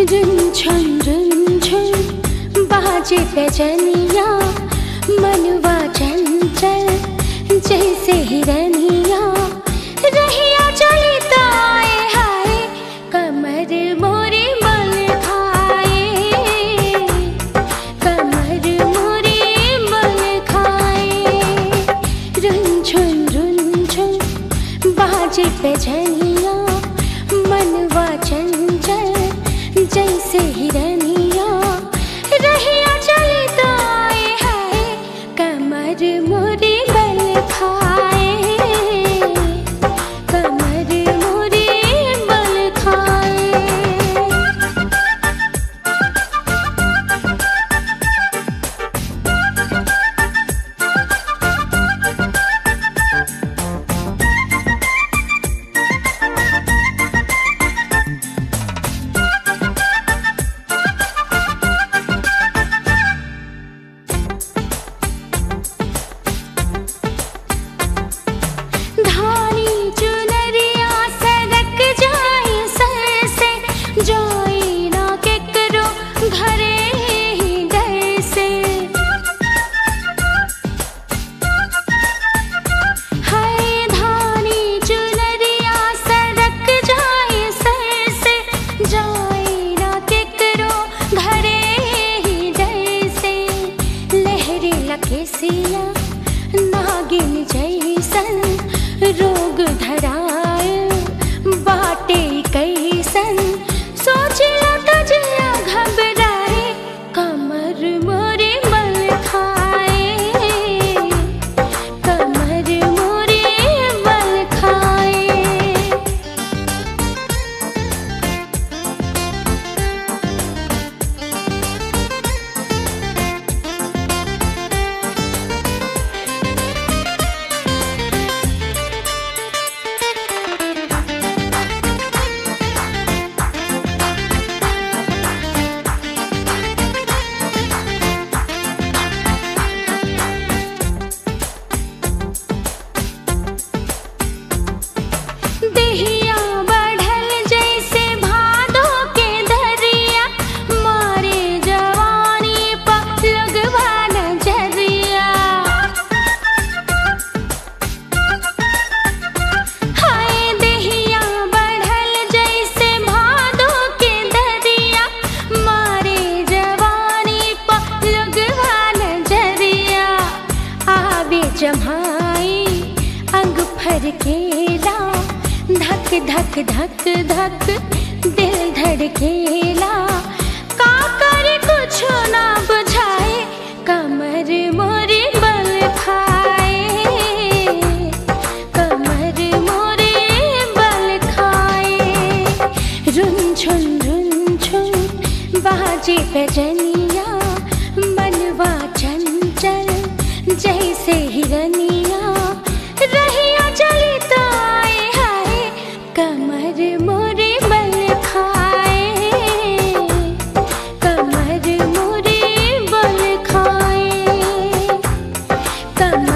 रुन झुन बाजे पैजनिया, मनवा चंचल जैसे हिरनिया। रहिया चली तो आए हाय, कमर मोरी बल खाए, कमर मोरी बल खाए। रुन झुन बाजे पैजनिया, मनवा चंचल जैसे हिरनिया। रहिया चली तो आए हाय, कमर मोरी बल खाए, कमर मोरी बल खाए। धानी चुनरिया सरक जाए सर से, जाए ना केकरो घरे ही डर से। हाय धानी चुनरिया सरक जाए सर से, जाए ना केकरो घरे ही डर से। लहरे लकेसिया नागिन जैसन, रोग धराए बाटे कैसन। सोचिला तजिया घबराए, कमर मोरी बल खाए, कमर मोरी बल खाए। देहिया बढ़ल जैसे भादो के दरिया, मारे जवानी पर लगवा नजरिया। हाय देहिया बढ़ल जैसे भादो के दरिया, मारे जवानी पर लगवा नजरिया। आवे जम्हाई अंग फरकेला, धक धक धक धक दिल धड़केला। का करे कुछ ना बुझाए, कमर मोरी बल खाए, कमर मोरी बल खाए। रुन झुन बाजे पैजनिया, मनवा चंचल जैसे हिरनिया। रहिया चली तो आए हाय, कमर मोरी बल खाए, कमर मोरी बल खाए, कमर